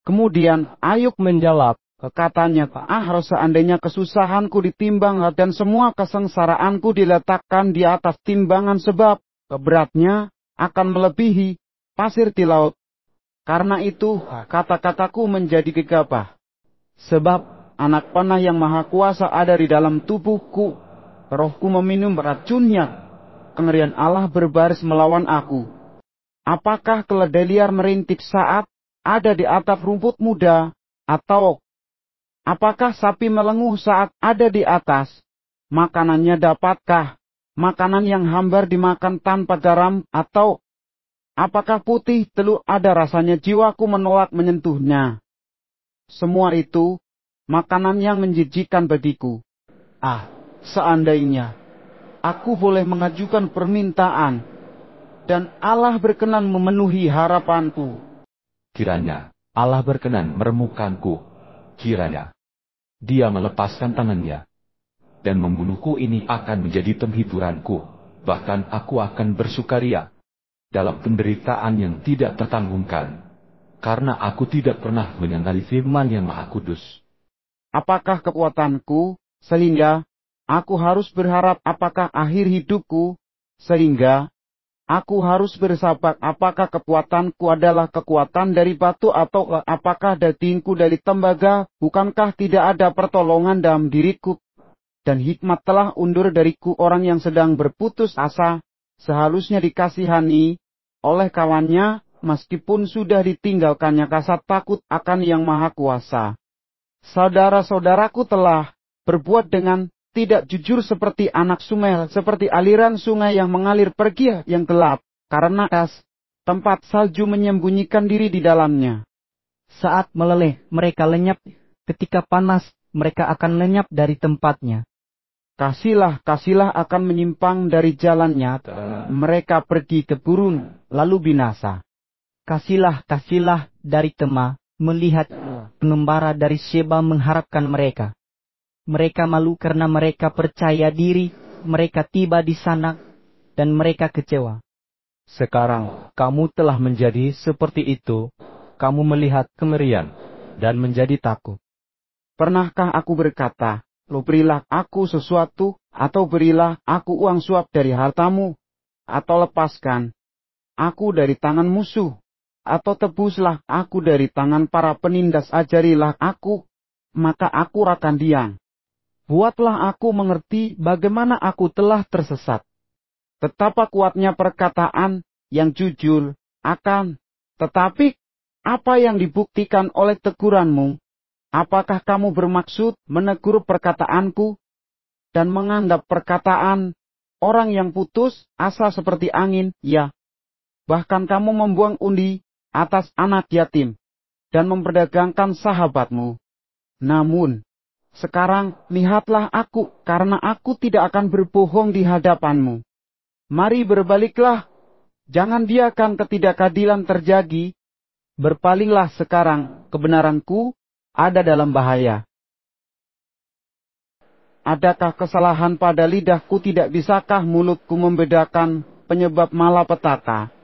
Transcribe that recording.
Kemudian Ayub menjawab, katanya, seandainya kesusahanku ditimbang dan semua kesengsaraanku diletakkan di atas timbangan, sebab beratnya akan melebihi pasir di laut. Karena itu kata-kataku menjadi gegabah. Sebab anak panah yang maha kuasa ada di dalam tubuhku. Rohku meminum racunnya. Kengerian Allah berbaris melawan aku. Apakah keledai liar merintip saat ada di atap rumput muda? Atau apakah sapi melenguh saat ada di atas? Makanannya dapatkah makanan yang hambar dimakan tanpa garam? Atau apakah putih telur ada rasanya jiwaku menolak menyentuhnya? Semua itu makanan yang menjijikan bagiku. Seandainya aku boleh mengajukan permintaan, dan Allah berkenan memenuhi harapanku. Kiranya Allah berkenan meremukanku. Kiranya Dia melepaskan tangannya, dan membunuhku. Ini akan menjadi penghiburanku. Bahkan aku akan bersukaria dalam penderitaan yang tidak tertanggungkan, karena aku tidak pernah menyangkali firman yang Maha Kudus. Apakah kekuatanku, sehingga aku harus berharap? Apakah akhir hidupku, sehingga aku harus bersabar? Apakah kekuatanku adalah kekuatan dari batu, atau apakah dagingku dari tembaga? Bukankah tidak ada pertolongan dalam diriku, dan hikmat telah undur dariku? Orang yang sedang berputus asa seharusnya dikasihani oleh kawannya, meskipun sudah ditinggalkannya kasat takut akan Yang Maha Kuasa. Saudara-saudaraku telah berbuat dengan tidak jujur seperti anak Sumel, seperti aliran sungai yang mengalir pergi yang gelap, karena tempat salju menyembunyikan diri di dalamnya. Saat meleleh, mereka lenyap. Ketika panas, mereka akan lenyap dari tempatnya. Kasilah akan menyimpang dari jalannya, mereka pergi ke gurun, lalu binasa. Kasilah dari Tema, melihat pengembara dari Sheba mengharapkan mereka. Mereka malu karena mereka percaya diri, mereka tiba di sana, dan mereka kecewa. Sekarang kamu telah menjadi seperti itu, kamu melihat kengerian, dan menjadi takut. Pernahkah aku berkata, berilah aku sesuatu, atau berilah aku uang suap dari hartamu, atau lepaskan aku dari tangan musuh, atau tebuslah aku dari tangan para penindas, ajarilah aku, maka aku akan diam. Buatlah aku mengerti bagaimana aku telah tersesat. Betapa kuatnya perkataan yang jujur akan, tetapi apa yang dibuktikan oleh teguranmu? Apakah kamu bermaksud menegur perkataanku, dan menganggap perkataan orang yang putus asa seperti angin? Ya, bahkan kamu membuang undi atas anak yatim, dan memperdagangkan sahabatmu. Namun, sekarang lihatlah aku, karena aku tidak akan berbohong di hadapanmu. Mari berbaliklah, jangan biarkan ketidakadilan terjadi. Berpalinglah sekarang, kebenaranku ada dalam bahaya. Adakah kesalahan pada lidahku? Tidak bisakah mulutku membedakan penyebab malapetaka?